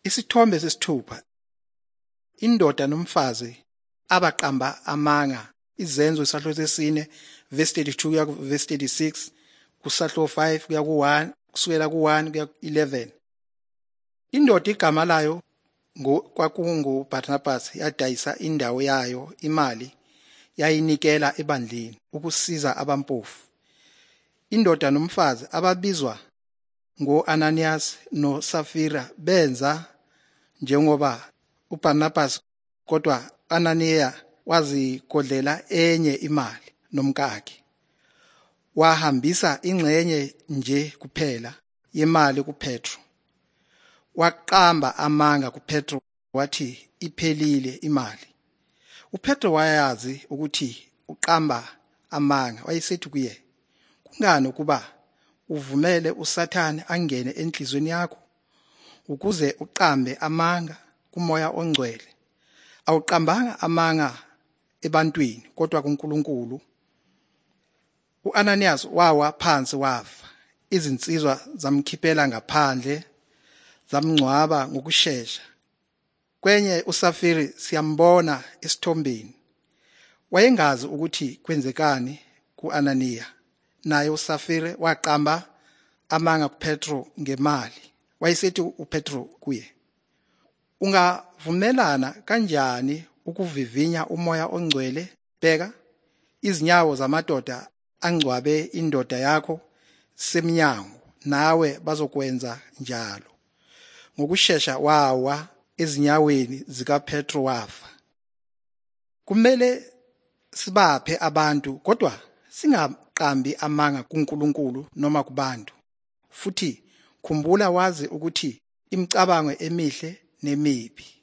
Isithombe sesithupha. Indoda nomfazi abaqamba amanga. Izenzo isahlo sesine verse 32 kuya ku verse 36, kusahlo 5 kuya ku1 kusukela ku1 kuya ku11. Indoda igama layo kwakungu Barnabas yadayisa indawo yayo imali yayinikela ebandleni ukusiza abampofu. Indoda nomfazi ababizwa ngo-Ananias noSafira benza njengoba uBarnabas, kodwa Ananiya wazigodlela enye imali nomkakhe. Wahambisa ingxenye nje kuphela yemali kuPetro. Waqamba amanga kuPetro wathi iphelile imali. UPetro wayazi ukuthi uqamba amanga. Wayesethi kuye, kungani ukuba uvumele uSathane angene enhlizweni yakho ukuze uqambe amanga kuMoya oNgcwele? Awuqambanga amanga ebantwini kodwa kuNkulunkulu. U-Ananias wawa phansi wafa. Izinsizwa zamkhiphela ngaphandle zamngcwaba ngokusheshsha. Kwenye uSafiri siyambona esithombeni. Wayengazi ukuthi kwenzekani ku-Ananiya. Naye uSafiri waqamba amanga kuPetro ngemali. Wayesethi uPetro kuye, ungavumelana kanjani ukuvivinya uMoya oNgcwele? Bheka, izinyawo zamadoda angcwabe indoda yakho semnyango, nawe bazokwenza njalo. Ngokusheshsha wawa ezinyaweni zikaPetro wafa. Kumele sibaphe abantu kodwa singaqambi amanga kuNkulunkulu noma kubantu. Futhi khumbula wazi ukuthi imicabango emihle nemibi